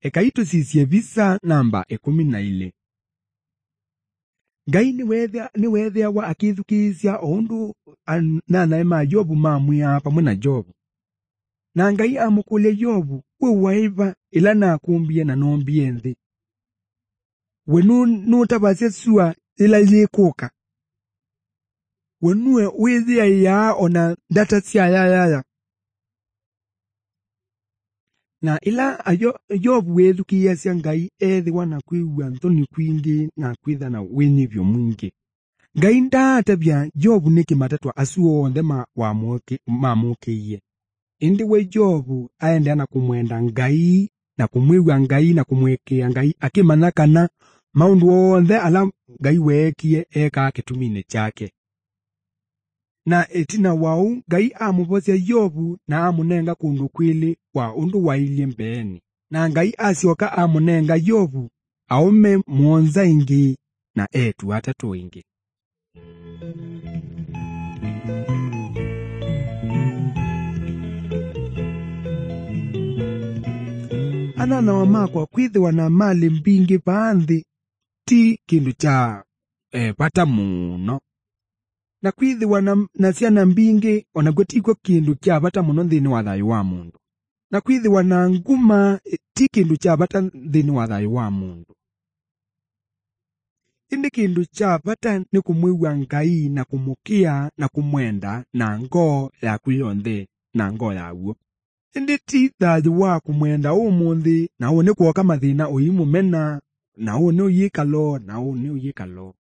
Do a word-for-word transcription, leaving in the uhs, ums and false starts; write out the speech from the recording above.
ekaito sisye visa namba ekumi na ile. Ngai ni wethia ni wethia wa akithukizia ondu na naema Yobu mamwia pamwe na Jobu. Na Ngai amukule Yobu we waiva ila na kumbie na nombie nthi. We nu nutabase sua ila yekuka. We nuwe withia ya ona data sia ya ya ya. Na ila ayo Yobu wethukia sia Ngai ethi wana kwiwa nthoni kwingi na kwitha na winyivyo mwingi. Ngai ndatabia Yobu niki matatwa asuo ndema wa moke mamukiye. Indi we Yobu aende na kumwenda Ngai na kumwiwa Ngai na kumwekea Ngai akimana kana maundu onthe ala Ngai wekie eka kitumine chake. Na etina wau Ngai amubosia Yobu na amunenga kundu kwili wa undu wailie mbeni. Na Ngai asioka amunenga Yobu aume mwonza ingi na etu atatu ingi. Anana wa makwa kwithiwa na mali mbingi paanthi ti kindu cha eh, pata muno. Na kwithiwa na, na ciana mbingi ona gutiko kindu cha bata muno nthini wa thayu wa mundu. Na kwithiwa na nguma ti kindu cha bata nthini wa thayu wa mundu. Indi kindu cha bata ni kumwiwa Ngai na kumukia na kumwenda na ngoo ya kuyonthe na ngoo ya uo. Indi ti thayu wa kumwenda umunthi na one kuoka mathina uimu mena na one uyikalo na one uyikalo.